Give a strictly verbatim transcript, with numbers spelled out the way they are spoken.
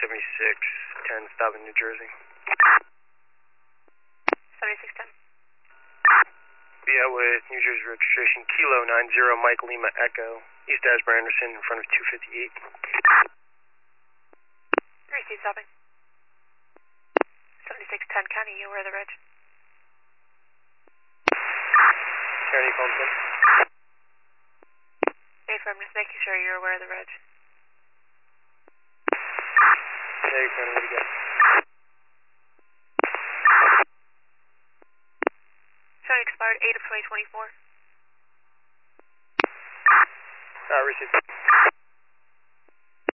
seventy-six ten, stop in New Jersey. seventy-six ten. Be out with New Jersey registration, Kilo nine zero, Mike Lima Echo, East Asbury Anderson in front of two fifty-eight. Receive stopping. seventy-six ten, County, you aware of the reg? County, phone in. Affirm, just making sure you're aware of the reg. Yeah, you're County, ready to go. Showing expired eight of twenty twenty-four. Uh, receive.